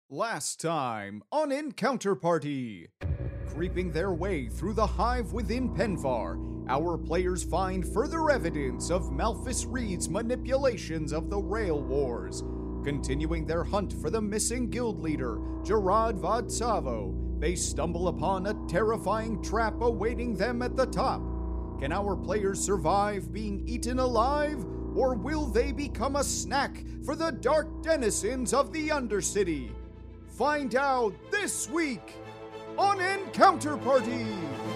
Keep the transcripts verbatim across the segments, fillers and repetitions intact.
Last time on Encounter Party. Creeping their way through the hive within Penvar, our players find further evidence of Malphus Reed's manipulations of the Rail Wars. Continuing their hunt for the missing guild leader, Gerard Vadsavo, they stumble upon a terrifying trap awaiting them at the top. Can our players survive being eaten alive, or will they become a snack for the dark denizens of the Undercity? Find out this week on Encounter Party!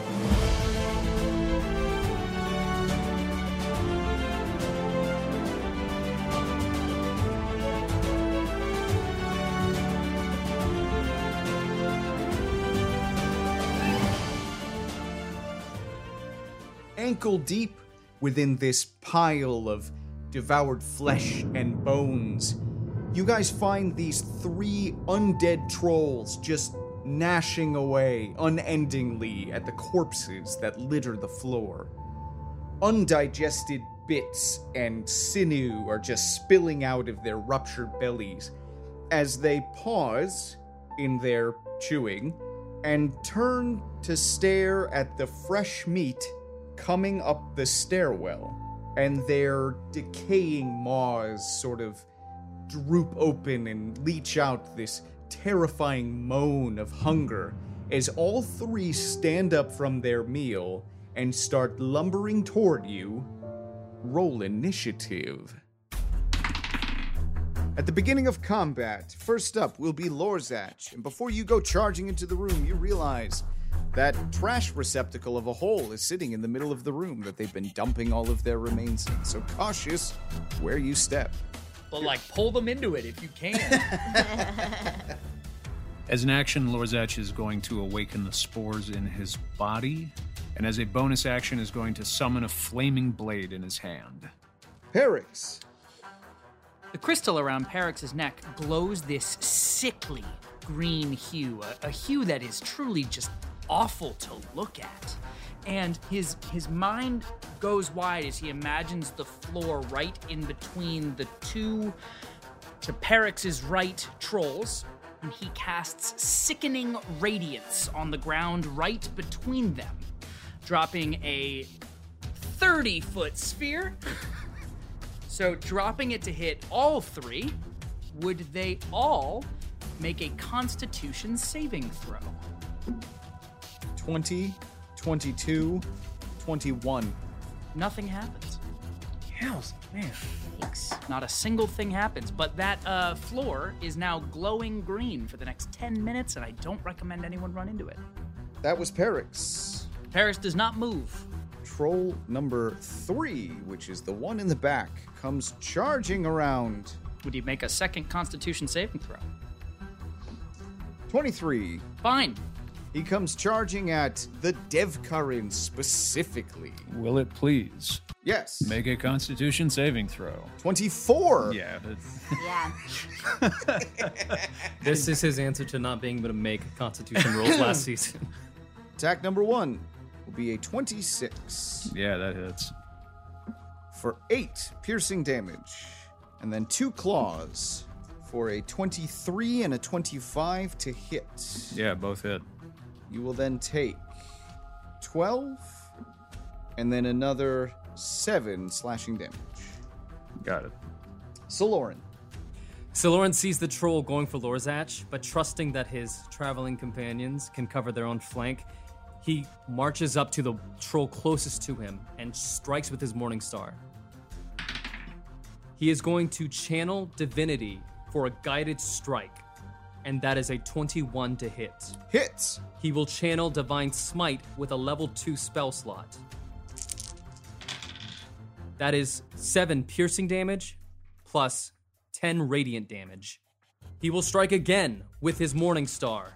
Ankle deep within this pile of devoured flesh and bones, you guys find these three undead trolls just gnashing away unendingly at the corpses that litter the floor. Undigested bits and sinew are just spilling out of their ruptured bellies as they pause in their chewing and turn to stare at the fresh meat coming up the stairwell, and their decaying maws sort of droop open and leach out this terrifying moan of hunger as all three stand up from their meal and start lumbering toward you. Roll initiative. At the beginning of combat, first up will be Lorzach, and before you go charging into the room, you realize that trash receptacle of a hole is sitting in the middle of the room that they've been dumping all of their remains in, so cautious where you step. Well, like, pull them into it if you can. As an action, Lorzach is going to awaken the spores in his body, and as a bonus action is going to summon a flaming blade in his hand. Perix. The crystal around Perix's neck glows this sickly green hue, a, a hue that is truly just awful to look at. And his his mind goes wide as he imagines the floor right in between the two, to Perix's right, trolls, and he casts sickening radiance on the ground right between them, dropping a thirty-foot sphere. So dropping it to hit all three, would they all make a Constitution saving throw? twenty, twenty-two, twenty-one. Nothing happens. Hells, man. Thanks. Not a single thing happens, but that uh, floor is now glowing green for the next ten minutes, and I don't recommend anyone run into it. That was Perix. Perix does not move. Troll number three, which is the one in the back, comes charging around. Would you make a second Constitution saving throw? twenty-three. Fine. He comes charging at the Devkarin specifically. Will it please? Yes. Make a Constitution saving throw. twenty-four. Yeah. But... Yeah. This is his answer to not being able to make Constitution rolls last season. Attack number one will be a twenty-six. Yeah, that hits. For eight piercing damage. And then two claws for a twenty-three and a twenty-five to hit. Yeah, both hit. You will then take twelve and then another seven slashing damage. Got it. Soloran. Soloran sees the troll going for Lorzach, but trusting that his traveling companions can cover their own flank, he marches up to the troll closest to him and strikes with his Morning Star. He is going to channel Divinity for a guided strike, and that is a twenty-one to hit. Hits. He will channel Divine Smite with a level two spell slot. That is seven piercing damage plus ten radiant damage. He will strike again with his Morning Star.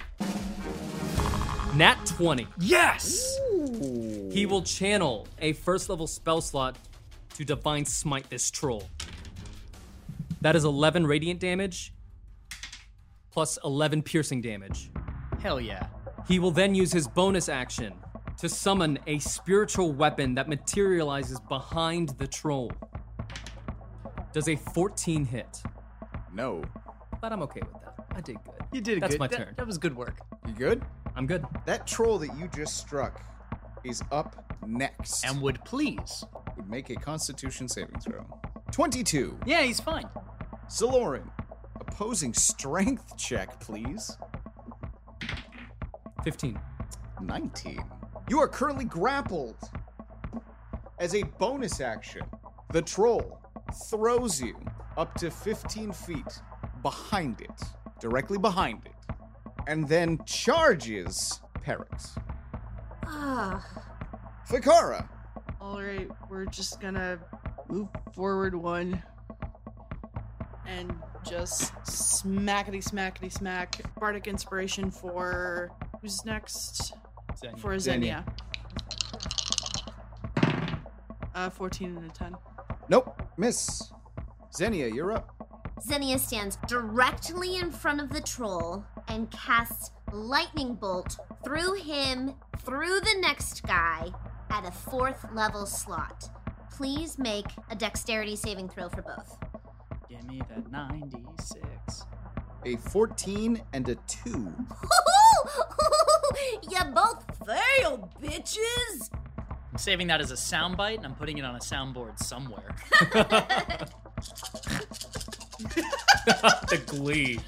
Nat twenty. Yes! Ooh. He will channel a first level spell slot to Divine Smite this troll. That is eleven radiant damage plus eleven piercing damage. Hell yeah. He will then use his bonus action to summon a spiritual weapon that materializes behind the troll. Does a fourteen hit? No. But I'm okay with that. I did good. You did That's good. my That- turn. That was good work. You good? I'm good. That troll that you just struck is up next. And would please. Would make a Constitution saving throw. twenty-two. Yeah, he's fine. Saloran, opposing strength check, please. fifteen. nineteen. You are currently grappled. As a bonus action, the troll throws you up to fifteen feet behind it, directly behind it, and then charges Perix. Ah. Fikara, All right, we're just gonna move forward one and just smackety smackety smack. Bardic inspiration for who's next? Xenia. For Xenia. Xenia. Uh, fourteen and a ten. nope, miss. Xenia, you're up. Xenia stands directly in front of the troll and casts lightning bolt through him, through the next guy, at a fourth level slot. Please make a dexterity saving throw for both. Give me that ninety-six. A fourteen and a two. You both failed, bitches! I'm saving that as a soundbite, and I'm putting it on a soundboard somewhere. The glee.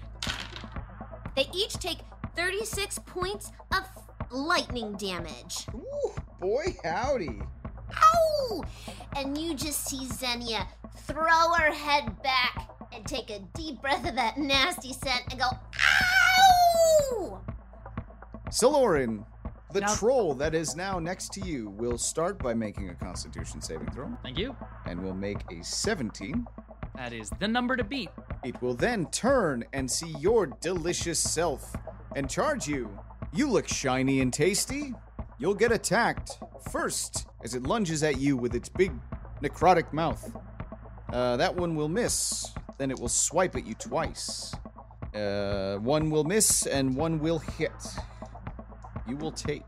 They each take thirty-six points of lightning damage. Ooh, boy, howdy. Ow! And you just see Xenia throw her head back and take a deep breath of that nasty scent and go, ow! Saloran, the Now- troll that is now next to you, will start by making a Constitution saving throw Thank you. and will make a seventeen. That is the number to beat. It will then turn and see your delicious self and charge you. You look shiny and tasty. You'll get attacked first as it lunges at you with its big necrotic mouth. Uh, that one will miss. Then it will swipe at you twice. Uh, one will miss and one will hit. You will take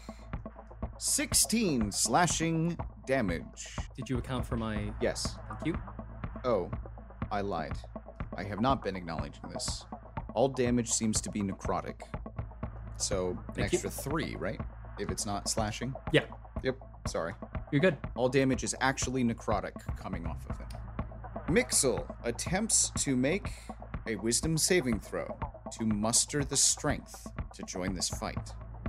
sixteen slashing damage. Did you account for my... Yes. Thank you. Oh, I lied. I have not been acknowledging this. All damage seems to be necrotic. So, an Thank you. extra three, right? If it's not slashing? Yeah, Yep, sorry. you're good. All damage is actually necrotic coming off of it. Mixel attempts to make a wisdom saving throw to muster the strength to join this fight.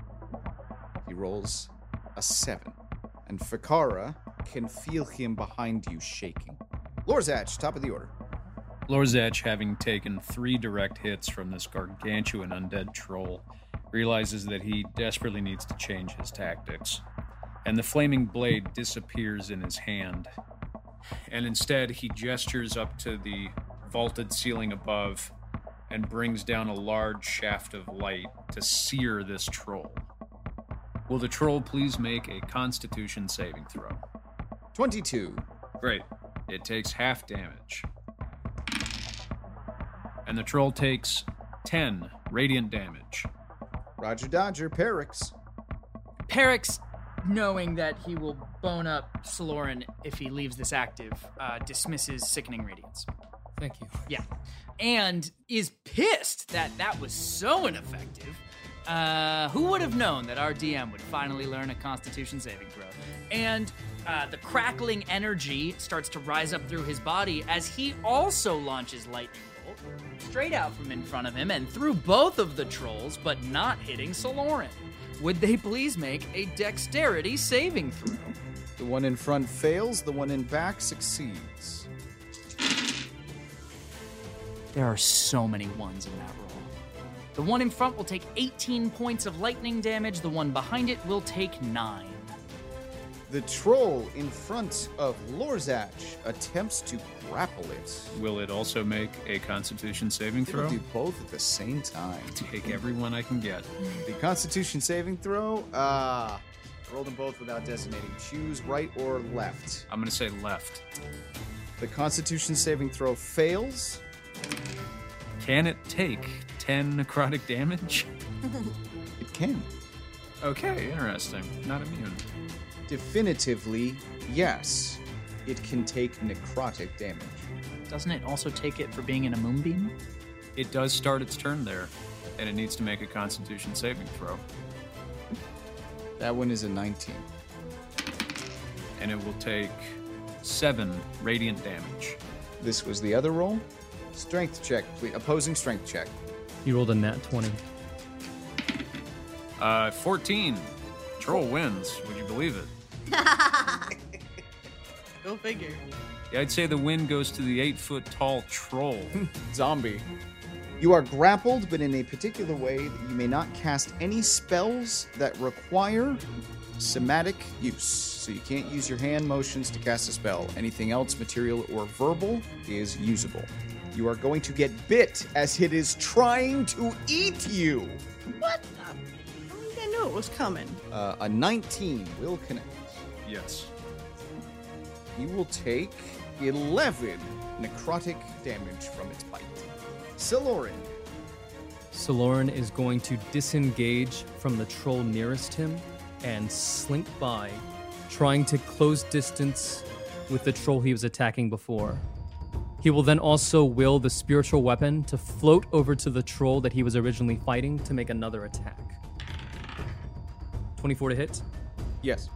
He rolls a seven, and Fikara can feel him behind you shaking. Lorzach, top of the order. Lorzach, having taken three direct hits from this gargantuan undead troll, realizes that he desperately needs to change his tactics. And the flaming blade disappears in his hand. And instead, he gestures up to the vaulted ceiling above and brings down a large shaft of light to sear this troll. Will the troll please make a Constitution saving throw? twenty-two. Great. It takes half damage. And the troll takes ten radiant damage. Roger Dodger, Perix. Perix, knowing that he will bone up Saloran if he leaves this active, uh, dismisses Sickening Radiance. Thank you. Yeah. And is pissed that that was so ineffective. Uh, who would have known that our D M would finally learn a Constitution saving throw? And uh, the crackling energy starts to rise up through his body as he also launches Lightning Bolt straight out from in front of him and through both of the trolls, but not hitting Saloran. Would they please make a Dexterity saving throw? The one in front fails, the one in back succeeds. There are so many ones in that roll. The one in front will take eighteen points of lightning damage. The one behind it will take nine. The troll in front of Lorzach attempts to grapple it. Will it also make a Constitution saving It'll throw? do both at the same time. Take everyone I can get. The Constitution saving throw, uh, roll them both without designating. Choose right or left. I'm gonna say left. The Constitution saving throw fails. Can it take ten necrotic damage? It can. Okay, interesting. Not immune. Definitively, yes. It can take necrotic damage. Doesn't it also take it for being in a moonbeam? It does start its turn there, and it needs to make a Constitution saving throw. That one is a nineteen. And it will take seven radiant damage. This was the other roll. Strength check, please. Opposing strength check. He rolled a nat twenty. Uh, fourteen. Troll wins. Would you believe it? Go figure. Yeah, I'd say the win goes to the eight-foot-tall troll. Zombie. You are grappled, but in a particular way that you may not cast any spells that require somatic use. So you can't use your hand motions to cast a spell. Anything else, material or verbal, is usable. You are going to get bit as it is trying to eat you. What? the- I think I knew it was coming. Uh, a nineteen will connect. Yes. You will take eleven necrotic damage from its bite. Silorin. Silorin is going to disengage from the troll nearest him and slink by, trying to close distance with the troll he was attacking before. He will then also will the spiritual weapon to float over to the troll that he was originally fighting to make another attack. twenty-four to hit, Yes.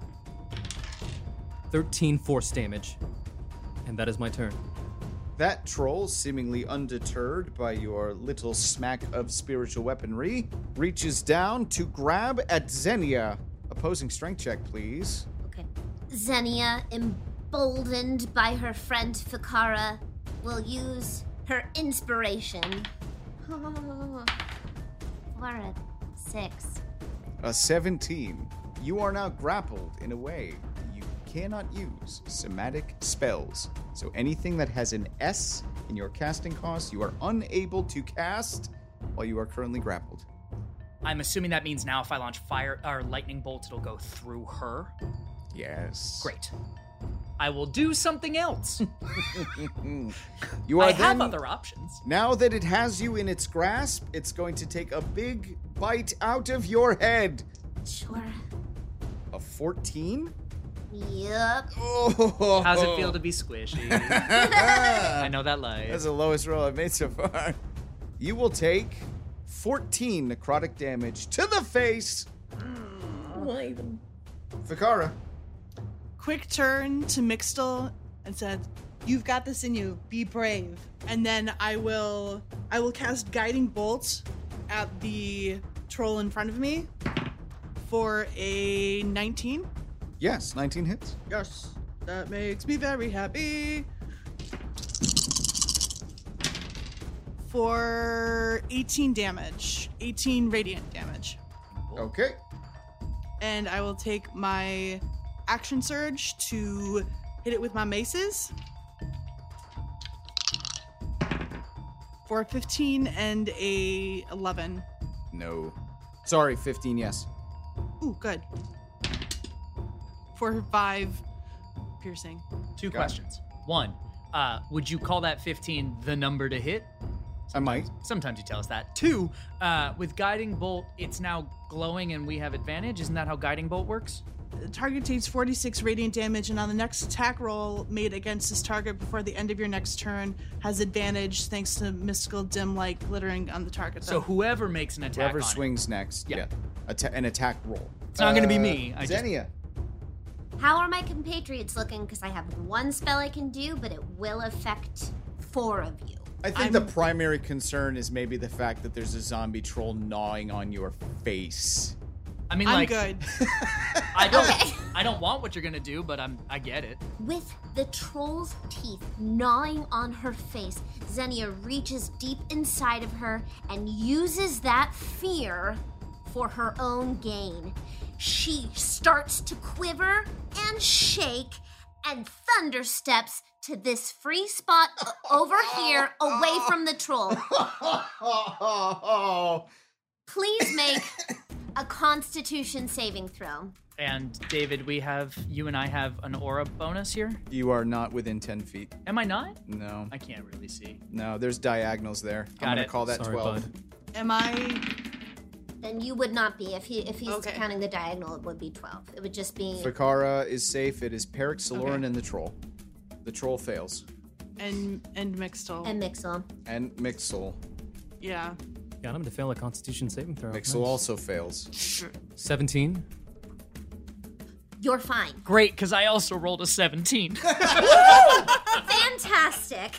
thirteen force damage. And that is my turn. That troll, seemingly undeterred by your little smack of spiritual weaponry, reaches down to grab at Xenia. Opposing strength check, please. Okay. Xenia, emboldened by her friend Fikara, will use her inspiration. For a six. A seventeen. You are now grappled in a way you cannot use somatic spells. So anything that has an S in your casting cost, you are unable to cast while you are currently grappled. I'm assuming that means now if I launch fire or lightning bolt, it'll go through her. Yes. Great. I will do something else. You are I have then- other options. Now that it has you in its grasp, it's going to take a big bite out of your head. Sure. A fourteen? Yep. Oh. How's it feel to be squishy? I know that life. That's the lowest roll I've made so far. You will take fourteen necrotic damage to the face. Why even? Fikara. Quick turn to Mixtel and said, "You've got this in you. Be brave." And then I will, I will cast Guiding Bolt at the troll in front of me for a nineteen. Yes, nineteen hits. Yes, that makes me very happy. For eighteen damage, eighteen radiant damage. Okay. And I will take my action surge to hit it with my maces. For fifteen and a eleven. No. Sorry, fifteen, yes. Ooh, good. For five piercing. Two Got it. questions. One, uh, would you call that fifteen the number to hit? I might. Sometimes you tell us that. Two, uh, with Guiding Bolt, it's now glowing and we have advantage. Isn't that how Guiding Bolt works? The target takes forty-six radiant damage, and on the next attack roll made against this target before the end of your next turn has advantage thanks to mystical dim light glittering on the target. So whoever makes an attack Whoever on swings next, Yeah. yeah. Atta- an attack roll. It's not gonna be me. I just- Xenia. How are my compatriots looking? Because I have one spell I can do, but it will affect four of you. I think I'm- the primary concern is maybe the fact that there's a zombie troll gnawing on your face. it. I mean, I'm like, good. I don't, Okay. I don't want what you're gonna do, but I'm, I get it. With the troll's teeth gnawing on her face, Xenia reaches deep inside of her and uses that fear for her own gain. She starts to quiver and shake and thunder steps to this free spot o- over here away from the troll. Please make a constitution saving throw. And David, we have, you and I have an aura bonus here. You are not within ten feet. Am I not? No. I can't really see. No, there's diagonals there. Got I'm gonna it. call that Sorry, twelve. bud. Am I? Then you would not be. If he if he's Okay. counting the diagonal, it would be twelve. It would just be Fikara is safe. It is Peric, Siloran, Okay. and the troll. The troll fails. And and Mixel. And Mixel. And Mixel. Yeah. Got him to fail a Constitution saving throw. Mixel Nice. also fails. seventeen. You're fine. Great, because I also rolled a seventeen. Fantastic.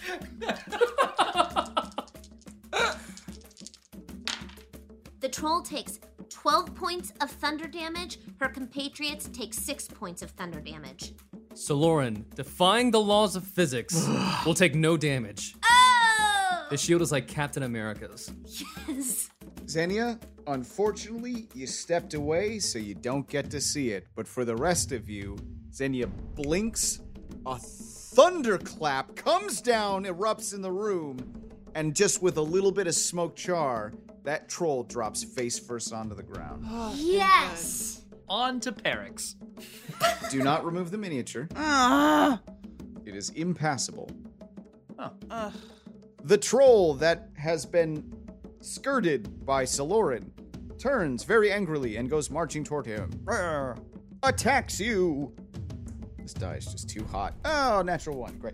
The troll takes twelve points of thunder damage. Her compatriots take six points of thunder damage. So Lauren, defying the laws of physics, will take no damage. Oh! The shield is like Captain America's. Yes. Xenia, unfortunately, you stepped away, so you don't get to see it. But for the rest of you, Xenia blinks, a thunderclap comes down, erupts in the room, and just with a little bit of smoke char, that troll drops face first onto the ground. Yes. On to Perix. Do not remove the miniature. Ah. It is impassable. Ugh. The troll that has been skirted by Saloran turns very angrily and goes marching toward him. Rawr. Attacks you. This die is just too hot. Oh, natural one. Great.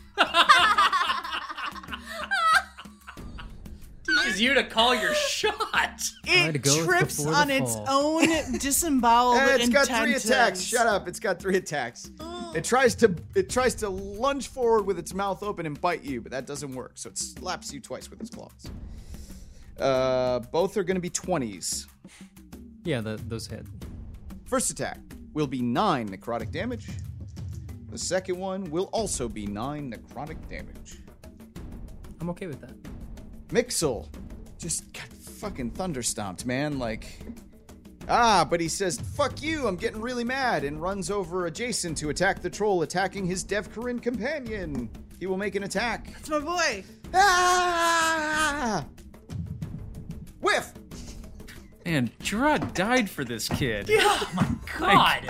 Teaches you to call your shot. Try to It go trips before the on its fall. own disemboweled Eh, it's got three intestines. attacks. Shut up. It's got three attacks. It tries to it tries to lunge forward with its mouth open and bite you, but that doesn't work. So it slaps you twice with its claws. Uh, both are going to be twenties. Yeah, the, those hit. First attack will be nine necrotic damage. The second one will also be nine necrotic damage. I'm okay with that. Mixel just got fucking thunderstomped, man. Like, ah, but he says, fuck you, I'm getting really mad, and runs over adjacent to attack the troll, attacking his Devkarin companion. He will make an attack. It's my boy. Ah! Whiff! Man, Gerard died for this kid. God.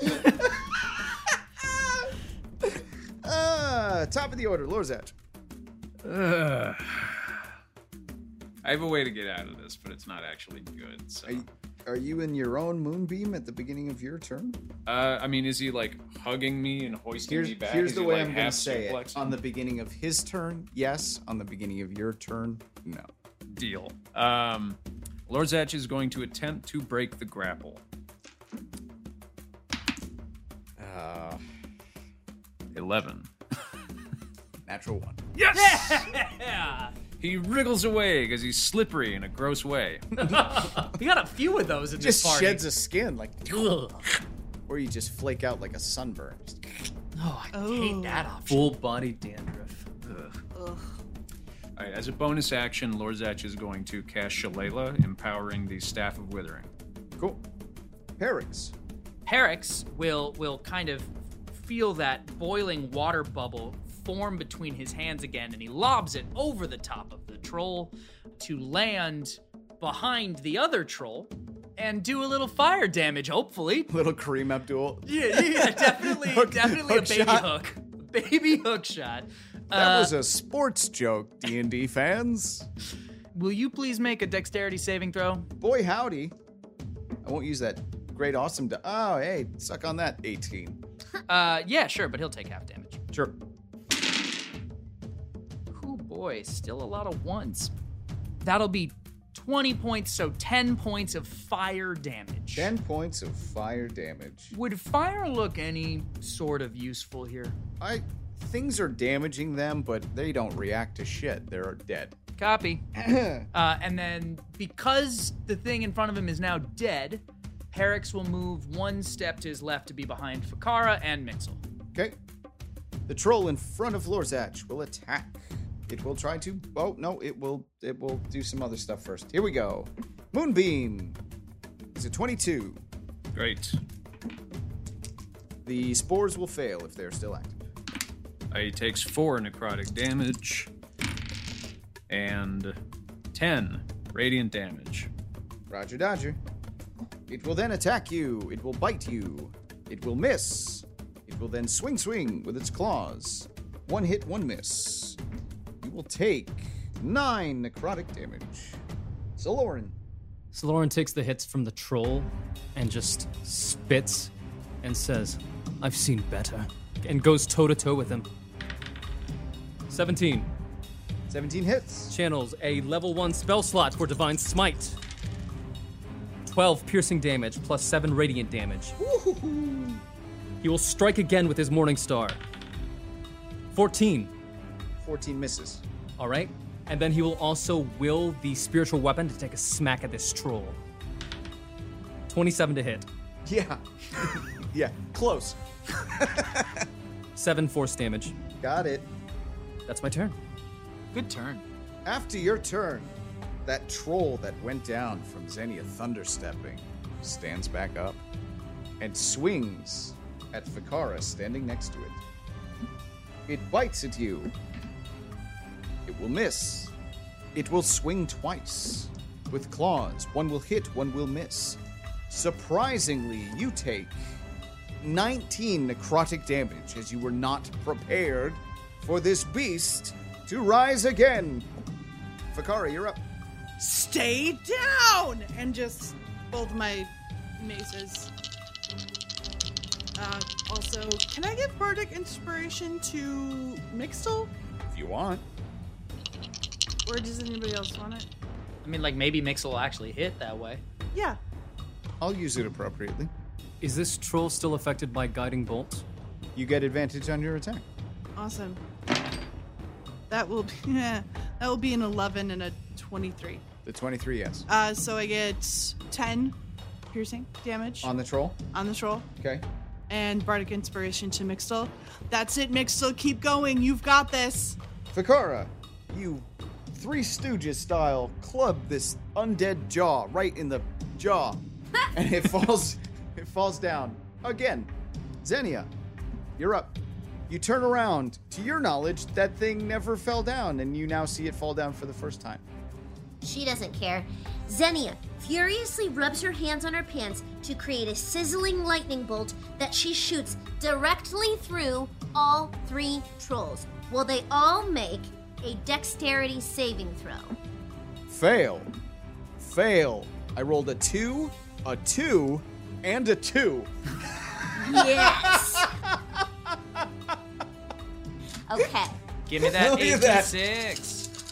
Ah, top of the order, Lorzat. Ugh. I have a way to get out of this, but it's not actually good. So, Are you, are you in your own moonbeam at the beginning of your turn? uh, I mean, is he like hugging me and hoisting Here's, me back? here's Is the he, way like, I'm going to half say it. suplexing? On the beginning of his turn, yes. On the beginning of your turn, no. Deal. Um, Lorzach is going to attempt to break the grapple. Uh, Eleven. natural one. Yes! Yeah. He wriggles away because he's slippery in a gross way. We got a few of those in Just this party. sheds a skin, like, Ugh. or you just flake out like a sunburn. Just- Oh, I Oh. hate that option. Full body dandruff. Ugh. Ugh. All right, as a bonus action, Lorzach is going to cast Shalala, empowering the Staff of Withering. Cool. Perix. Perix will will kind of feel that boiling water bubble form between his hands again, and he lobs it over the top of the troll to land behind the other troll and do a little fire damage, hopefully. Little Kareem Abdul. Yeah, yeah, yeah, definitely, Hook- definitely hook a baby shot. hook. Baby hook shot. That Uh, was a sports joke, D and D fans. Will you please make a dexterity saving throw? Boy, howdy. I won't use that great awesome. Di- oh, hey, suck on that. eighteen. Uh, yeah, sure, but he'll take half damage. Sure. Oh boy, still a lot of ones. That'll be twenty points, so ten points of fire damage. ten points of fire damage. Would fire look any sort of useful here? I things are damaging them, but they don't react to shit. They're dead. Copy. uh, and then, because the thing in front of him is now dead, Perix will move one step to his left to be behind Fakara and Mixel. Okay. The troll in front of Lorzach will attack. It will try to. Oh no! It will. It will do some other stuff first. Here we go. Moonbeam. Is it twenty-two? Great. The spores will fail if they're still active. Uh, he takes four necrotic damage and ten radiant damage. Roger Dodger. It will then attack you. It will bite you. It will miss. It will then swing swing with its claws. One hit, one miss. You will take nine necrotic damage. Saloran. So Lauren takes the hits from the troll and just spits and says, I've seen better, and goes toe to toe with him. seventeen. seventeen hits. Channels a level one spell slot for Divine Smite. twelve piercing damage plus seven radiant damage. Woo-hoo-hoo. He will strike again with his Morning Star. fourteen. fourteen misses. All right. And then he will also will the spiritual weapon to take a smack at this troll. twenty-seven to hit. Yeah. Yeah, close. seven force damage. Got it. That's my turn. Good turn. After your turn, that troll that went down from Xenia thunderstepping stands back up and swings at Fakara standing next to it. It bites at you. It will miss. It will swing twice. With claws, one will hit, one will miss. Surprisingly, you take nineteen necrotic damage as you were not prepared for this beast to rise again. Fakara, you're up. Stay down! And just both my maces. Uh, also, can I give Bardic Inspiration to Mixel? If you want. Or does anybody else want it? I mean, like, maybe Mix will actually hit that way. Yeah. I'll use it appropriately. Is this troll still affected by Guiding Bolt? You get advantage on your attack. Awesome. That will be, that will be an eleven and a twenty-three. The twenty-three, yes. Uh, so I get ten piercing damage On the troll? on the troll. Okay. And Bardic Inspiration to Mixel. That's it, Mixel. Keep going. You've got this. Fakara, you Three Stooges style club this undead jaw right in the jaw. And it falls it falls down. Again. Xenia, you're up. You turn around. To your knowledge, that thing never fell down, and you now see it fall down for the first time. She doesn't care. Xenia furiously rubs her hands on her pants to create a sizzling lightning bolt that she shoots directly through all three trolls. Will they all make a dexterity saving throw? Fail. Fail. I rolled a two, a two, and a two. Yes. Okay. Give me that Look at that. eighty-six.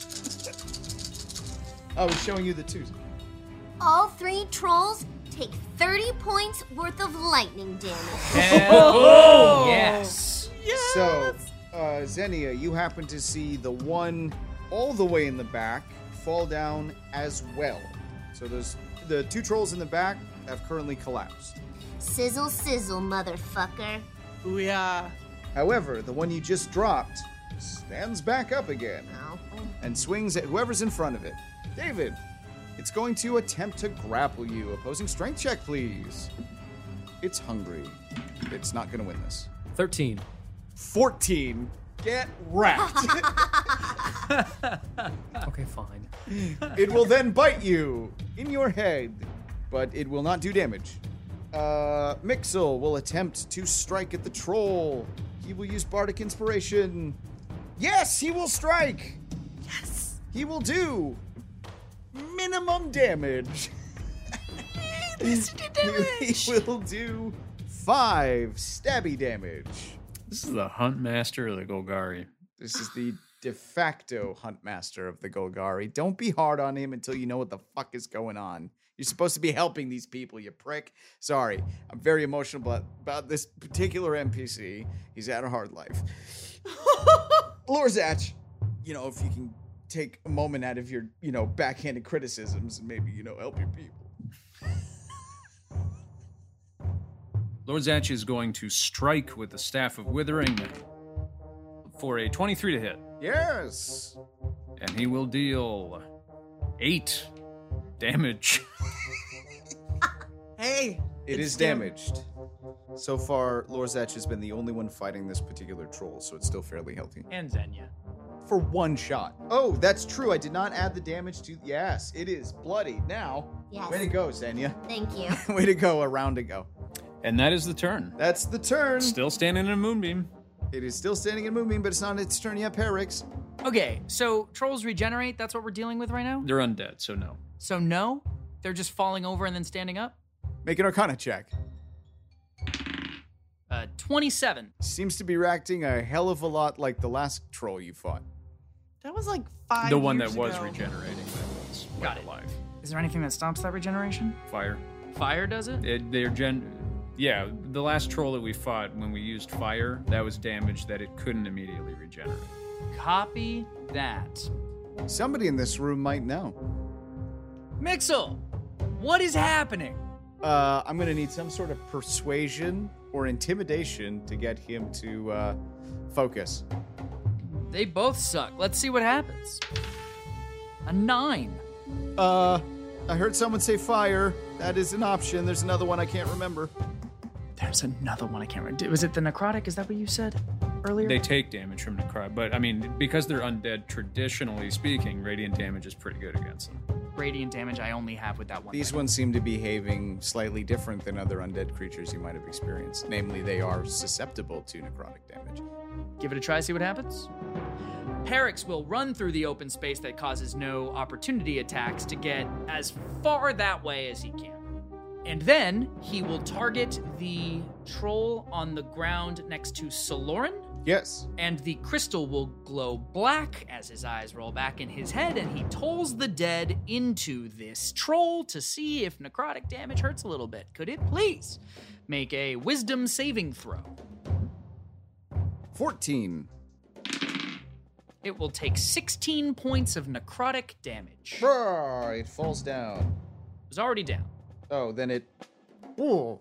I was showing you the twos. All three trolls take thirty points worth of lightning damage. Oh, yes. So, uh, Xenia, you happen to see the one all the way in the back fall down as well. So those the two trolls in the back have currently collapsed. Sizzle, sizzle, motherfucker. Booyah. However, the one you just dropped stands back up again No. and swings at whoever's in front of it. David, it's going to attempt to grapple you. Opposing strength check, please. It's hungry. It's not going to win this. thirteen. fourteen. Get wrecked. Okay, fine. It will then bite you in your head, but it will not do damage. Uh, Mixel will attempt to strike at the troll. He will use Bardic Inspiration. Yes, he will strike. Yes. He will do minimum damage. He will do five stabby damage. This is the Hunt Master of the Golgari. This is the de facto Huntmaster of the Golgari. Don't be hard on him until you know what the fuck is going on. You're supposed to be helping these people, you prick. Sorry, I'm very emotional about, about this particular N P C. He's had a hard life. Lorzach, you know, if you can take a moment out of your, you know, backhanded criticisms and maybe, you know, help your people. Lord Zatch is going to strike with the Staff of Withering for a twenty-three to hit. Yes. And he will deal eight damage. Hey. It it's is dam- damaged. So far, Lorzach has been the only one fighting this particular troll, so it's still fairly healthy. And Xenia. For one shot. Oh, that's true. I did not add the damage to... Yes, it is bloody now. Yes. Way to go, Xenia. Thank you. Way to go, a round to go. And that is the turn. That's the turn. Still standing in a moonbeam. It is still standing in Moonbeam, but it's not its turn yet, Perix. Okay, so trolls regenerate. That's what we're dealing with right now? They're undead, so no. So no? They're just falling over and then standing up? Make an Arcana check. Uh, twenty-seven. Seems to be reacting a hell of a lot like the last troll you fought. That was like five The one years that was ago. regenerating that was like, Got it. alive. Is there anything that stops that regeneration? Fire. Fire does it? It, they're gen. Yeah, the last troll that we fought, when we used fire, that was damage that it couldn't immediately regenerate. Copy that. Somebody in this room might know. Mixel, what is happening? Uh, I'm gonna need some sort of persuasion or intimidation to get him to uh, focus. They both suck. Let's see what happens. A nine. Uh, I heard someone say fire. That is an option. There's another one I can't remember. There's another one I can't remember. Was it the necrotic? Is that what you said earlier? They take damage from necrotic, but I mean, because they're undead, traditionally speaking, radiant damage is pretty good against them. Radiant damage I only have with that one. These thing. ones seem to be behaving slightly different than other undead creatures you might have experienced. Namely, they are susceptible to necrotic damage. Give it a try, see what happens. Perix will run through the open space that causes no opportunity attacks to get as far that way as he can. And then he will target the troll on the ground next to Soloran. Yes. And the crystal will glow black as his eyes roll back in his head, and he tolls the dead into this troll to see if necrotic damage hurts a little bit. Could it please make a wisdom saving throw? fourteen. It will take sixteen points of necrotic damage. It Roar, it falls down. was already down. Oh, then it... Ooh.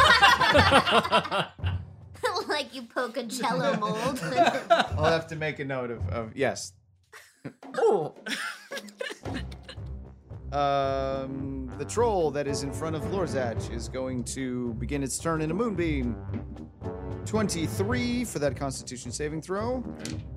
Like you poke a jello mold. I'll have to make a note of, of yes. Ooh. um, the troll that is in front of Lorzach is going to begin its turn in a moonbeam. twenty-three for that Constitution saving throw.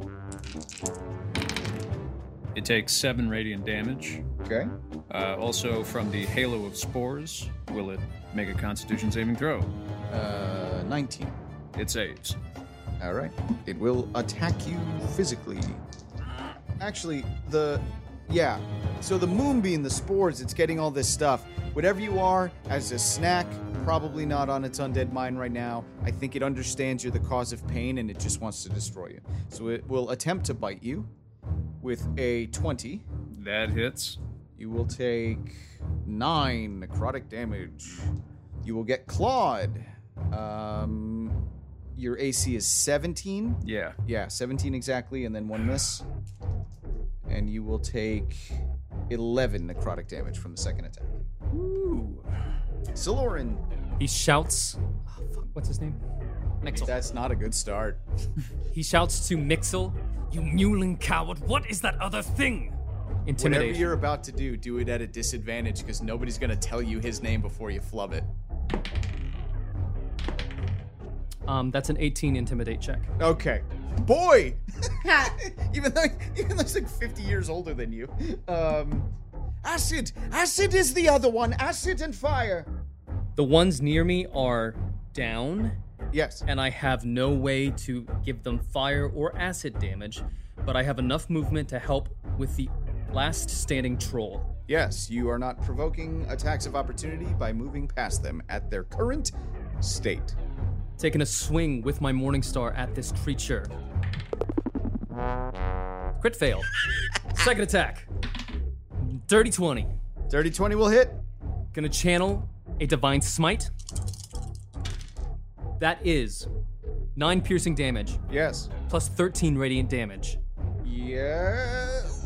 It takes seven radiant damage. Okay. Uh, also, from the halo of spores, will it make a Constitution saving throw? Uh, nineteen. It saves. All right. It will attack you physically. Actually, the... Yeah. So the moonbeam, the spores, it's getting all this stuff. Whatever you are, as a snack, probably not on its undead mind right now. I think it understands you're the cause of pain and it just wants to destroy you. So it will attempt to bite you with a twenty. That hits. You will take nine necrotic damage. You will get clawed. Um, your A C is seventeen. Yeah. Yeah, seventeen exactly, and then one miss. And you will take eleven necrotic damage from the second attack. Ooh. Soloran. He shouts. Oh, fuck, what's his name? Mixel. That's not a good start. He shouts to Mixel, "You mewling coward! What is that other thing?" Whatever Intimidation. you're about to do, do it at a disadvantage because nobody's going to tell you his name before you flub it. Um, that's an eighteen intimidate check. Okay. Boy! even though even though he's like fifty years older than you. Um, acid! Acid is the other one. Acid and fire. The ones near me are down, Yes. and I have no way to give them fire or acid damage, but I have enough movement to help with the last standing troll. Yes, you are not provoking attacks of opportunity by moving past them at their current state. Taking a swing with my Morningstar at this creature. Crit fail. Second attack. Dirty twenty. Dirty twenty will hit. Gonna channel a Divine Smite. That is nine piercing damage, Yes. plus thirteen radiant damage. Yes.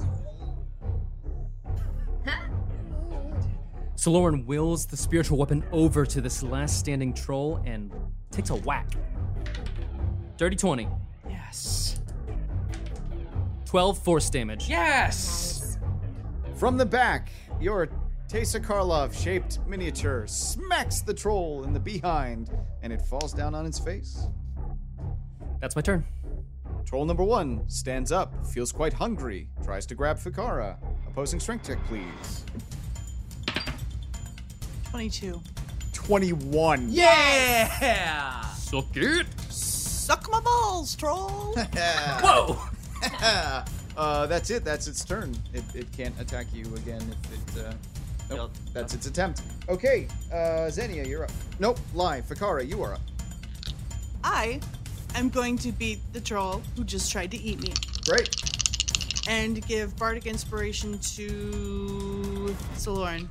Soloran wills the spiritual weapon over to this last standing troll and takes a whack. Dirty twenty. Yes. twelve force damage. Yes! From the back, your Teysa Karlov-shaped miniature smacks the troll in the behind, and it falls down on its face. That's my turn. Troll number one stands up, feels quite hungry, tries to grab Fikara. Opposing strength check, please. twenty-two. twenty-one. Yeah! Suck it. Suck my balls, troll. Whoa! uh, that's it. That's its turn. It, it can't attack you again if it. Uh, nope. Yep. That's its attempt. Okay, uh, Xenia, you're up. Nope, lie. Fikara, you are up. I am going to beat the troll who just tried to eat me. Great. and give Bardic Inspiration to Saloran.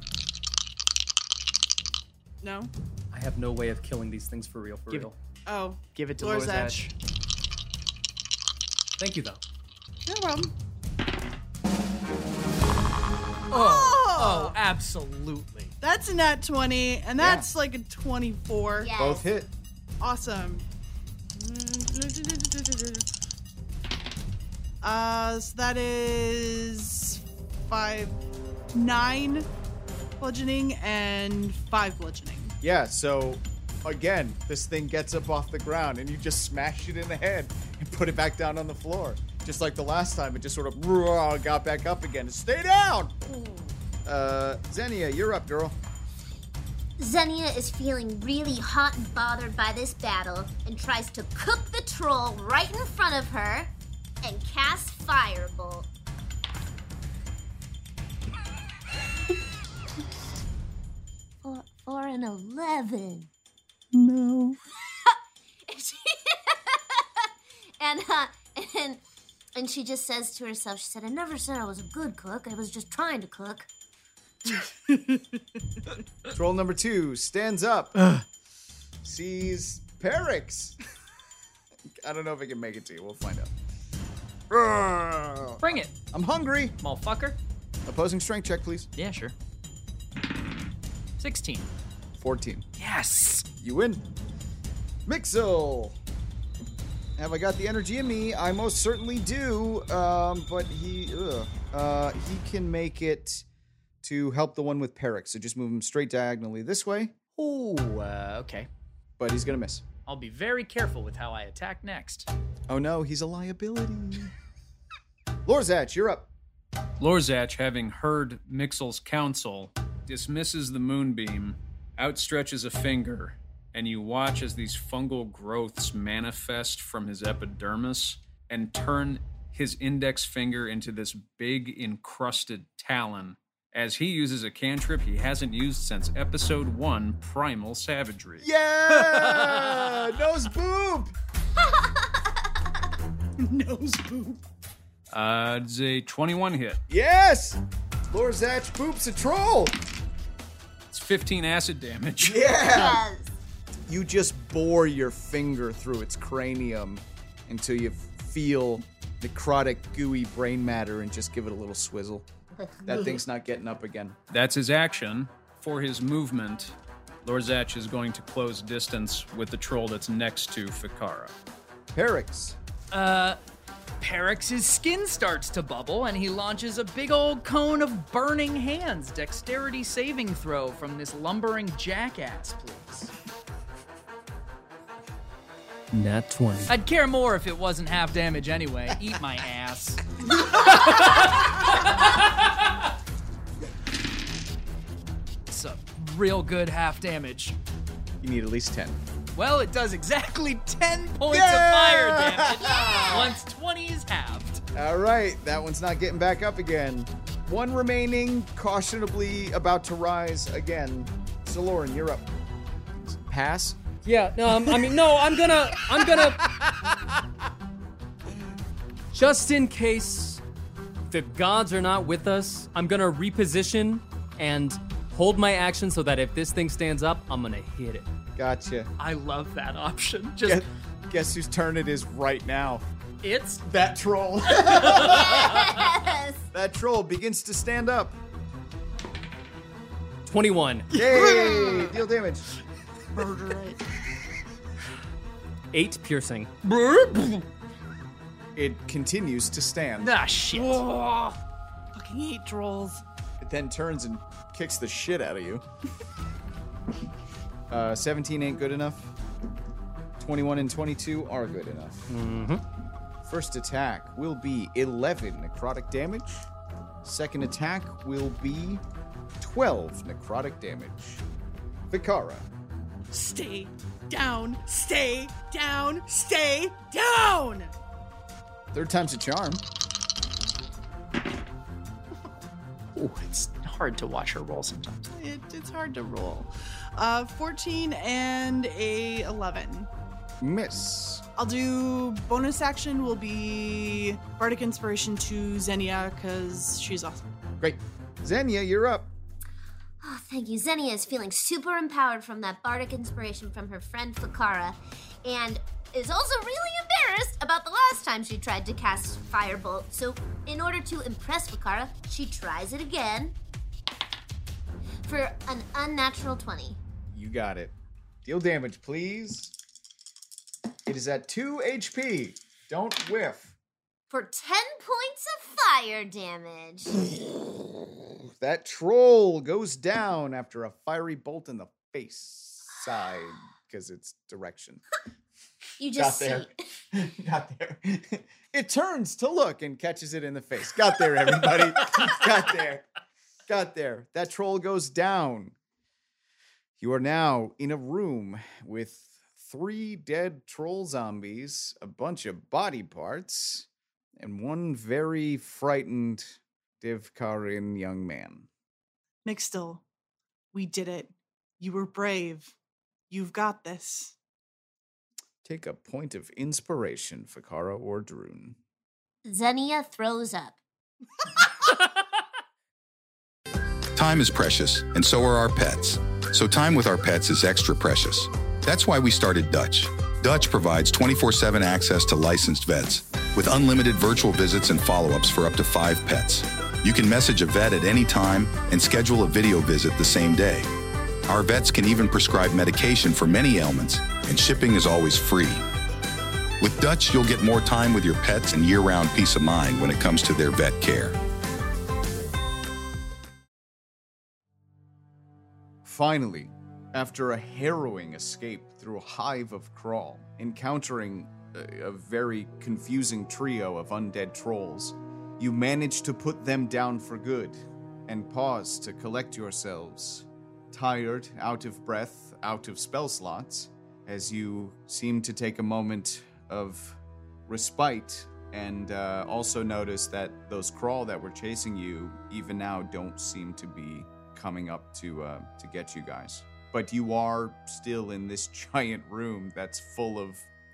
No? I have no way of killing these things for real, for Give- real. Oh. Give it to Lorzach. Lorzach. Thank you, though. No problem. Oh, oh, absolutely. That's a nat twenty, and that's like a twenty-four. Yes. Both hit. Awesome. Uh, so that is five, nine bludgeoning and five bludgeoning. Yeah, so again, this thing gets up off the ground and you just smash it in the head and put it back down on the floor. Just like the last time, it just sort of roar, got back up again. Stay down! Uh, Xenia, you're up, girl. Xenia is feeling really hot and bothered by this battle and tries to cook the troll right in front of her and cast Firebolt. for, for an eleven. No. and uh, and and she just says to herself, she said, "I never said I was a good cook. I was just trying to cook." Troll number two stands up, sees Perix. I don't know if I can make it to you. We'll find out. Bring it, I'm hungry. motherfucker. Opposing strength check, please. Yeah, sure. sixteen. fourteen. Yes. You win. Mixel. Have I got the energy in me? I most certainly do. Um, but he, ugh. Uh, he can make it to help the one with Perix. So just move him straight diagonally this way. Ooh, uh, okay. But he's gonna miss. I'll be very careful with how I attack next. Oh no, he's a liability. Lorzach, you're up. Lorzach, having heard Mixel's counsel, dismisses the moonbeam, outstretches a finger, and you watch as these fungal growths manifest from his epidermis and turn his index finger into this big encrusted talon as he uses a cantrip he hasn't used since episode one, Primal Savagery. Yeah! Nose boob! Nose boop. Uh, it's a twenty-one hit. Yes! Lorzach boops a troll! It's fifteen acid damage. Yeah! Yes. You just bore your finger through its cranium until you feel necrotic, gooey brain matter and just give it a little swizzle. That thing's not getting up again. That's his action. For his movement, Lorzach is going to close distance with the troll that's next to Fikara. Perix. Uh, Perix's skin starts to bubble, and he launches a big old cone of burning hands. Dexterity saving throw from this lumbering jackass, please. Nat twenty. I'd care more if it wasn't half damage anyway. Eat my ass. It's a real good half damage. You need at least ten. Well, it does exactly ten points Yeah! of fire damage once twenty is halved. All right, that one's not getting back up again. One remaining, cautionably about to rise again. Saloran, you're up. Pass? Yeah, um, I mean, no, I'm gonna, I'm gonna, just in case the gods are not with us, I'm gonna reposition and hold my action so that if this thing stands up, I'm gonna hit it. Gotcha. I love that option. Just Guess, guess whose turn it is right now? it's That troll. Yes. That troll begins to stand up. twenty-one. Yay! Deal damage. Murder it. Eight piercing. It continues to stand. ah shit. Oh, fucking hate trolls. It then turns and kicks the shit out of you. uh, seventeen ain't good enough. twenty-one and twenty-two are good enough. Mm-hmm. First attack will be eleven necrotic damage. Second attack will be twelve necrotic damage. Fikara. Stay down, stay down, stay down! Third time's a charm. Ooh, it's hard to watch her roll sometimes. It, it's hard to roll. Uh, fourteen and a eleven. Miss. I'll do bonus action will be Bardic Inspiration to Xenia because she's awesome. Great. Xenia, you're up. Oh, thank you. Xenia is feeling super empowered from that bardic inspiration from her friend Fakara, and is also really embarrassed about the last time she tried to cast Firebolt. So, in order to impress Fakara, she tries it again for an unnatural twenty. You got it. Deal damage, please. It is at two H P. Don't whiff. For ten points of fire damage. That troll goes down after a fiery bolt in the face side, because it's direction. You just Got there. see. Got there. It turns to look and catches it in the face. Got there, everybody. Got there. Got there. That troll goes down. You are now in a room with three dead troll zombies, a bunch of body parts, and one very frightened Divkarin young man. Mixtil, we did it. You were brave. You've got this. Take a point of inspiration, Fakara or Droon. Xenia throws up. Time is precious, and so are our pets. So time with our pets is extra precious. That's why we started Dutch. Dutch provides twenty-four seven access to licensed vets, with unlimited virtual visits and follow-ups for up to five pets. You can message a vet at any time and schedule a video visit the same day. Our vets can even prescribe medication for many ailments, and shipping is always free. With Dutch, you'll get more time with your pets and year-round peace of mind when it comes to their vet care. Finally, after a harrowing escape through a hive of Crawl, encountering a, a very confusing trio of undead trolls, you manage to put them down for good and pause to collect yourselves, tired, out of breath, out of spell slots, as you seem to take a moment of respite and uh, also notice that those Crawl that were chasing you even now don't seem to be coming up to uh, to get you guys. But you are still in this giant room that's full of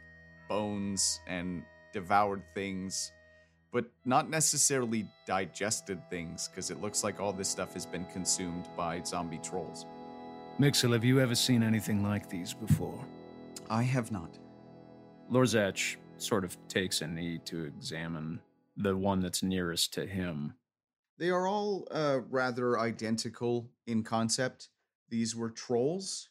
bones and devoured things, but not necessarily digested things, because it looks like all this stuff has been consumed by zombie trolls. Mixil, have you ever seen anything like these before? I have not. Lorzach sort of takes a knee to examine the one that's nearest to him. They are all uh, rather identical in concept. These were trolls,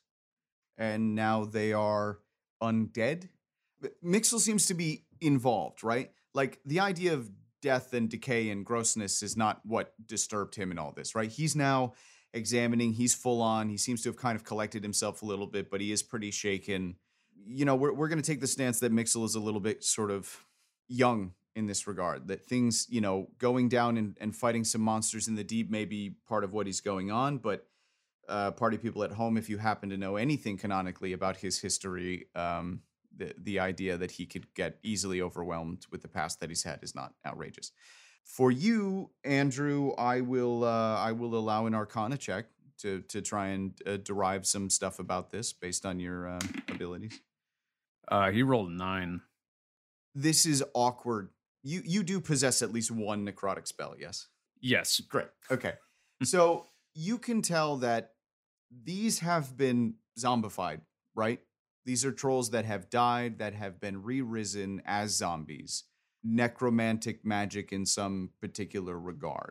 and now they are undead. Mixil seems to be involved, right? Like, the idea of death and decay and grossness is not what disturbed him in all this, right? He's now examining, he's full on, he seems to have kind of collected himself a little bit, but he is pretty shaken. You know, we're, we're going to take the stance that Mixil is a little bit sort of young in this regard, that things, you know, going down and, and fighting some monsters in the deep may be part of what he's going on, but uh, party people at home, if you happen to know anything canonically about his history, um, the, the idea that he could get easily overwhelmed with the past that he's had is not outrageous. For you, Andrew, I will uh, I will allow an Arcana check to to try and uh, derive some stuff about this based on your uh, abilities. Uh, he rolled nine. This is awkward. You you do possess at least one necrotic spell, yes? Yes. Great. Okay. So you can tell that these have been zombified, right? These are trolls that have died, that have been re-risen as zombies. Necromantic magic in some particular regard.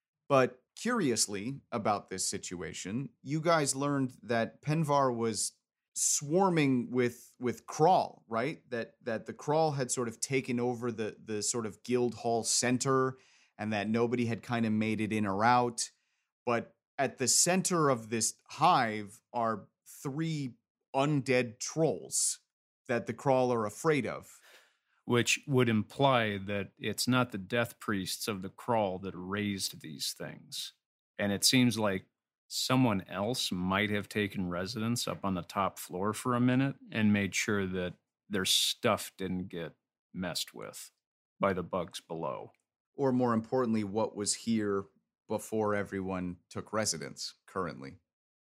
But curiously about this situation, you guys learned that Penvar was swarming with with Crawl, right? That that the Crawl had sort of taken over the the sort of guild hall center, and that nobody had kind of made it in or out. But at the center of this hive are three undead trolls that the Crawl are afraid of. Which would imply that it's not the death priests of the Crawl that raised these things. And it seems like someone else might have taken residence up on the top floor for a minute and made sure that their stuff didn't get messed with by the bugs below. Or more importantly, what was here before everyone took residence currently.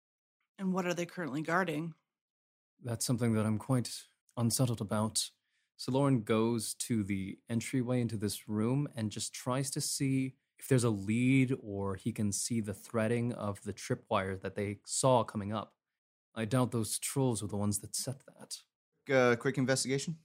And what are they currently guarding? That's something that I'm quite unsettled about. So Lauren goes to the entryway into this room and just tries to see if there's a lead or he can see the threading of the tripwire that they saw coming up. I doubt those trolls were the ones that set that. Uh, quick investigation.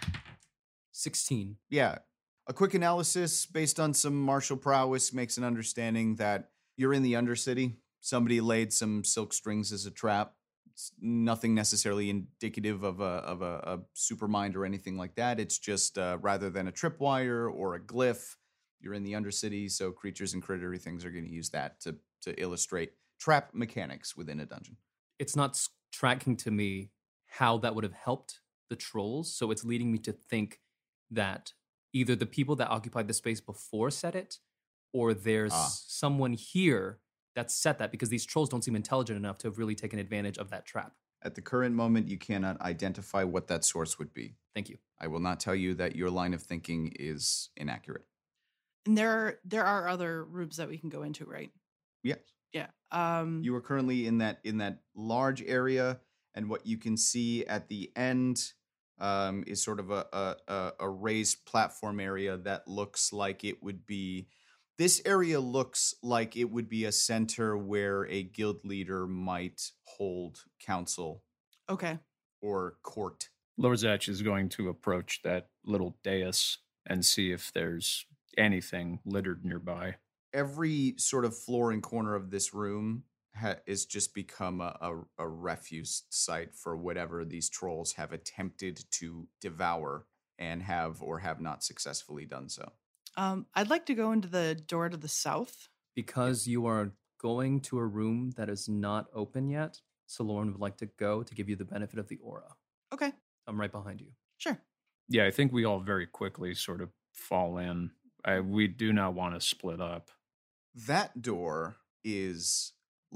sixteen. Yeah. A quick analysis based on some martial prowess makes an understanding that you're in the Undercity. Somebody laid some silk strings as a trap. It's nothing necessarily indicative of a of a, a supermind or anything like that. It's just uh, rather than a tripwire or a glyph, you're in the Undercity, so creatures and crittery things are going to use that to to illustrate trap mechanics within a dungeon. It's not s- tracking to me how that would have helped the trolls, so it's leading me to think that either the people that occupied the space before set it, or there's Ah. someone here that set that, because these trolls don't seem intelligent enough to have really taken advantage of that trap. At the current moment, you cannot identify what that source would be. Thank you. I will not tell you that your line of thinking is inaccurate. And there are there are other rooms that we can go into, right? Yes. Yeah. Um You are currently in that in that large area, and what you can see at the end um, is sort of a, a a a raised platform area that looks like it would be. This area looks like it would be a center where a guild leader might hold council okay. or court. Lorzach is going to approach that little dais and see if there's anything littered nearby. Every sort of floor and corner of this room ha- is just become a, a, a refuse site for whatever these trolls have attempted to devour and have or have not successfully done so. Um I'd like to go into the door to the south. Because you are going to a room that is not open yet, Saloran would like to go to give you the benefit of the aura. Okay. I'm right behind you. Sure. Yeah, I think we all very quickly sort of fall in. I, we do not want to split up. That door is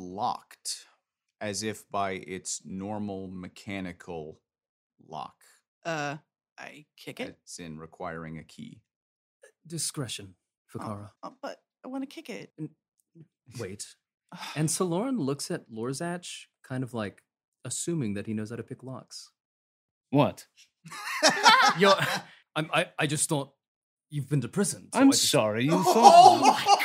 locked as if by its normal mechanical lock. Uh I kick it. It's in requiring a key. Discretion, Fakara. Oh, but I want to kick it. Wait. And Saloran looks at Lorzach, kind of like assuming that he knows how to pick locks. What? Yo, I'm, I, I just thought you've been to prison. so I'm I just- sorry. You Oh thought.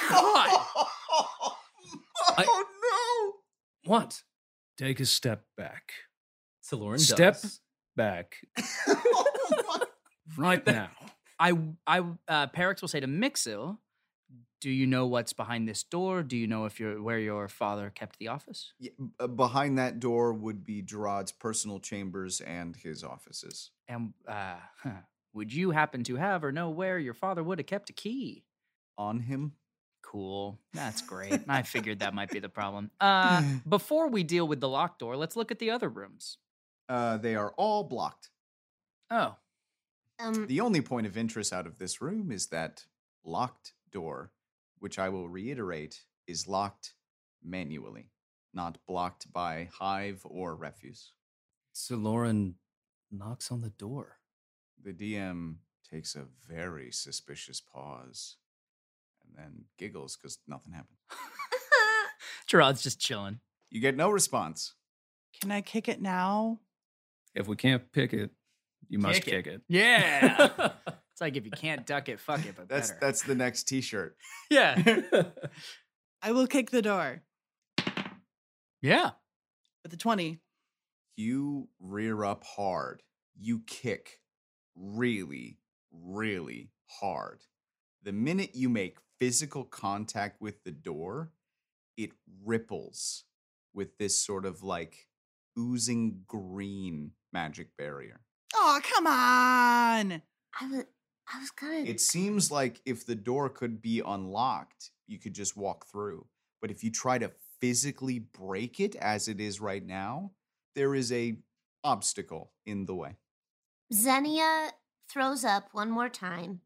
my god! I- Oh What? Take a step back. Saloran Step does. back no! Oh my- right now. I, I, uh, Perix will say to Mixil, "Do you know what's behind this door? Do you know if you're where your father kept the office?" Yeah, uh, behind that door would be Gerard's personal chambers and his offices. And uh, huh, would you happen to have or know where your father would have kept a key? On him? Cool. That's great. I figured that might be the problem. Uh, before we deal with the locked door, let's look at the other rooms. Uh, they are all blocked. Oh, Um, The only point of interest out of this room is that locked door, which I will reiterate is locked manually, not blocked by hive or refuse. Saloran knocks on the door. The D M takes a very suspicious pause and then giggles because nothing happened. Gerard's just chilling. You get no response. Can I kick it now? If we can't pick it, you must Kick it. kick it. Yeah. It's like if you can't duck it, fuck it, but That's better. that's the next T-shirt. yeah. I will kick the door Yeah. with a twenty. You rear up hard. You kick really, really hard. The minute you make physical contact with the door, it ripples with this sort of like oozing green magic barrier. Oh, come on. I was, I was gonna. It seems like if the door could be unlocked, you could just walk through. But if you try to physically break it as it is right now, there is a obstacle in the way. Xenia throws up one more time.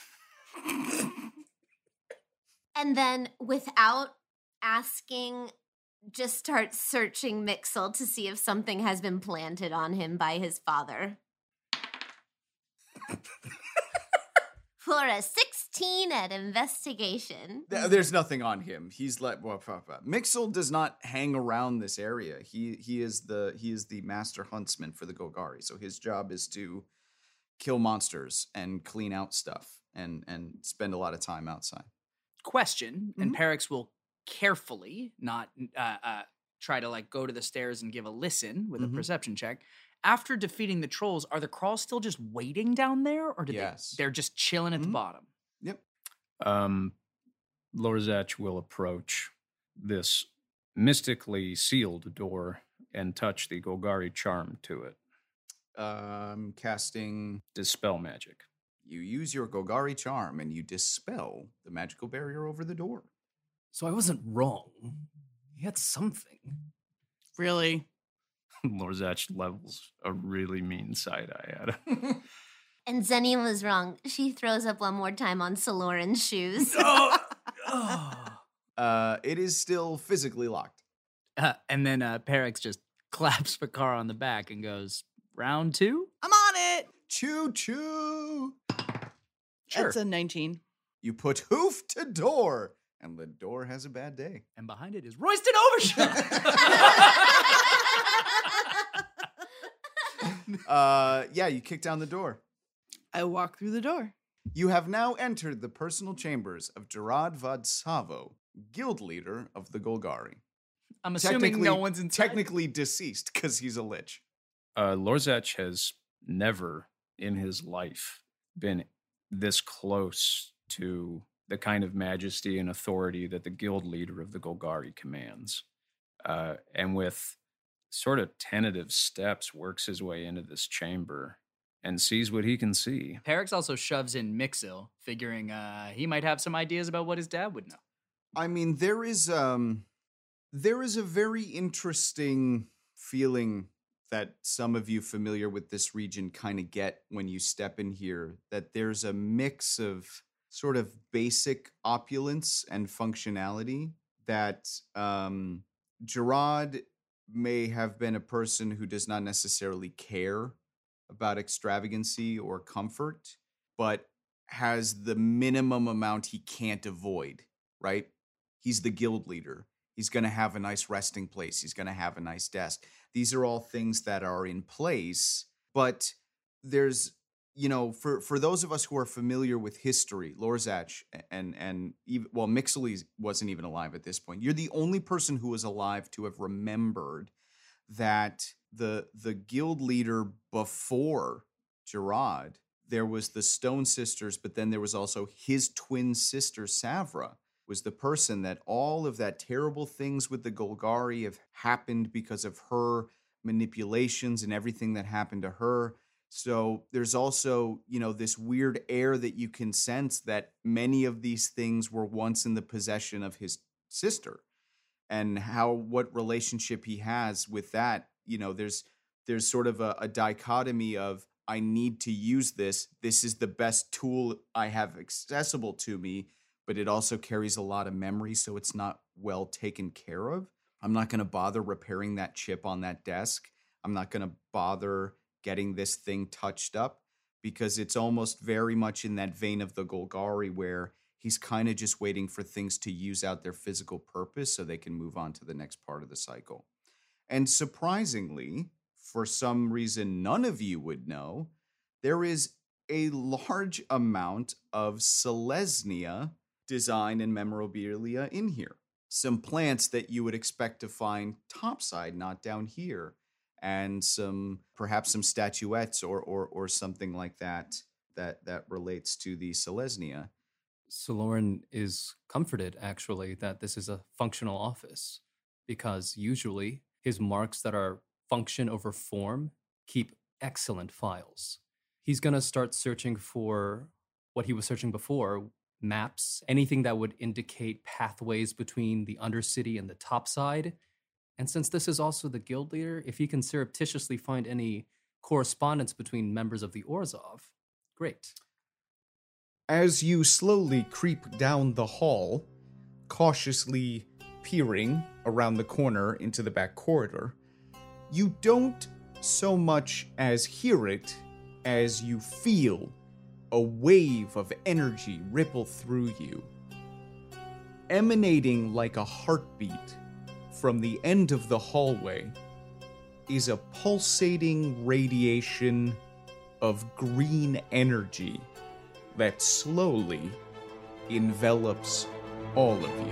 And then, without asking, just starts searching Mixel to see if something has been planted on him by his father. For a sixteen at investigation. Th- There's nothing on him. He's like well, blah, blah. Mixel does not hang around this area. He he is the he is the master huntsman for the Golgari. So his job is to kill monsters and clean out stuff and and spend a lot of time outside. Question, and Mhm. Perix will carefully not uh, uh, try to like go to the stairs and give a listen with Mhm. a perception check. After defeating the trolls, are the crawls still just waiting down there, or do Yes. they, they're just chilling at the Mhm. bottom? Yep. Um, Lorzach will approach this mystically sealed door and touch the Golgari charm to it. Um, casting. Dispel magic. You use your Golgari charm and you dispel the magical barrier over the door. So I wasn't wrong. He had something. Really? Lorzach levels a really mean side eye at him. And Zenny was wrong. She throws up one more time on Saloran's shoes. Oh, oh. Uh, it is still physically locked. Uh, and then uh, Perix just claps Bakar on the back and goes, round two? I'm on it. Choo choo! Sure. That's a nineteen. You put hoof to door, and the door has a bad day. And behind it is Royston Overshot. uh, yeah, you kick down the door. I walk through the door. You have now entered the personal chambers of Gerard Vadsavo, guild leader of the Golgari. I'm assuming Technically- no one's inside. Technically deceased, because he's a lich. Uh, Lorzach has never in his life been this close to the kind of majesty and authority that the guild leader of the Golgari commands. Uh, and with sort of tentative steps, works his way into this chamber and sees what he can see. Perix also shoves in Mixil, figuring uh, he might have some ideas about what his dad would know. I mean, there is um, there is a very interesting feeling that some of you familiar with this region kind of get when you step in here, that there's a mix of sort of basic opulence and functionality that um, Gerard may have been a person who does not necessarily care about extravagancy or comfort, but has the minimum amount he can't avoid, right? He's the guild leader. He's going to have a nice resting place. He's going to have a nice desk. These are all things that are in place, but there's, you know, for, for those of us who are familiar with history, Lorzach and, and even, well, Mixley wasn't even alive at this point. You're the only person who was alive to have remembered that the, the guild leader before Gerard, there was the Stone Sisters, but then there was also his twin sister, Savra, was the person that all of that terrible things with the Golgari have happened because of her manipulations and everything that happened to her. So there's also, you know, this weird air that you can sense that many of these things were once in the possession of his sister, and how, what relationship he has with that. You know, there's, there's sort of a, a dichotomy of, I need to use this. This is the best tool I have accessible to me, but it also carries a lot of memory, so it's not well taken care of. I'm not going to bother repairing that chip on that desk. I'm not going to bother getting this thing touched up, because it's almost very much in that vein of the Golgari, where he's kind of just waiting for things to use out their physical purpose so they can move on to the next part of the cycle. And surprisingly, for some reason none of you would know, there is a large amount of Selesnya design and memorabilia in here. Some plants that you would expect to find topside, not down here, and some, perhaps some statuettes or or or something like that that that relates to the Selesnya. Saloran is comforted, actually, that this is a functional office, because usually his marks that are function over form keep excellent files. He's going to start searching for what he was searching before, maps, anything that would indicate pathways between the Undercity and the topside. And since this is also the guild leader, if he can surreptitiously find any correspondence between members of the Orzhov, great. As you slowly creep down the hall, cautiously peering around the corner into the back corridor, you don't so much as hear it as you feel a wave of energy ripple through you. Emanating like a heartbeat from the end of the hallway is a pulsating radiation of green energy that slowly envelops all of you.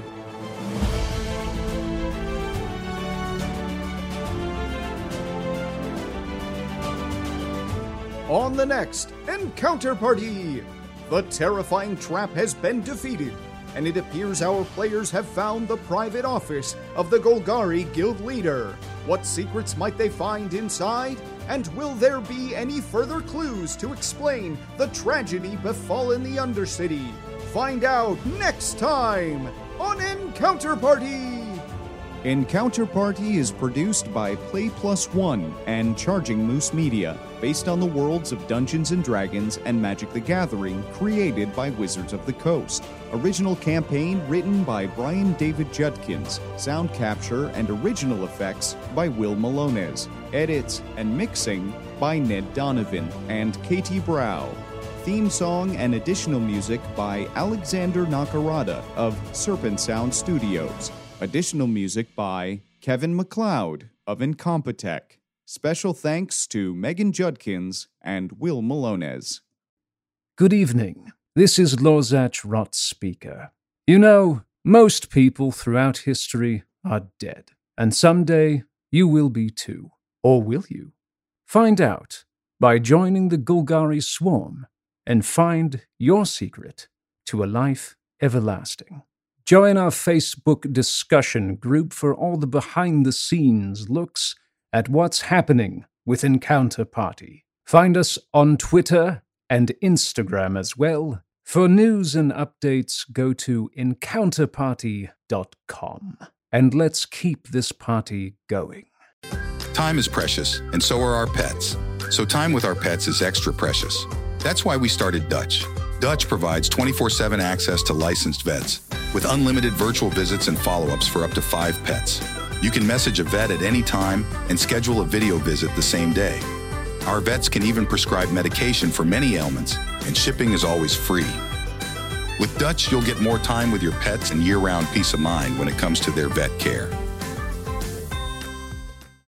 On the next Encounter Party, the terrifying trap has been defeated, and it appears our players have found the private office of the Golgari Guild leader. What secrets might they find inside? And will there be any further clues to explain the tragedy befallen the Undercity? Find out next time on Encounter Party! Encounter Party is produced by Play Plus One and Charging Moose Media, based on the worlds of Dungeons and Dragons and Magic the Gathering, created by Wizards of the Coast. Original campaign written by Brian David Judkins. Sound capture and original effects by Will Malones. Edits and mixing by Ned Donovan and Katie Brow. Theme song and additional music by Alexander Nakarada of Serpent Sound Studios. Additional music by Kevin MacLeod of Incompetech. Special thanks to Megan Judkins and Will Malones. Good evening. This is Lorzach Rot Speaker. You know, most people throughout history are dead, and someday you will be too. Or will you? Find out by joining the Golgari Swarm and find your secret to a life everlasting. Join our Facebook discussion group for all the behind-the-scenes looks at what's happening with Encounter Party. Find us on Twitter and Instagram as well. For news and updates, go to encounter party dot com. And let's keep this party going. Time is precious, and so are our pets. So time with our pets is extra precious. That's why we started Dutch. Dutch provides twenty-four seven access to licensed vets, with unlimited virtual visits and follow-ups for up to five pets. You can message a vet at any time and schedule a video visit the same day. Our vets can even prescribe medication for many ailments, and shipping is always free. With Dutch, you'll get more time with your pets and year-round peace of mind when it comes to their vet care.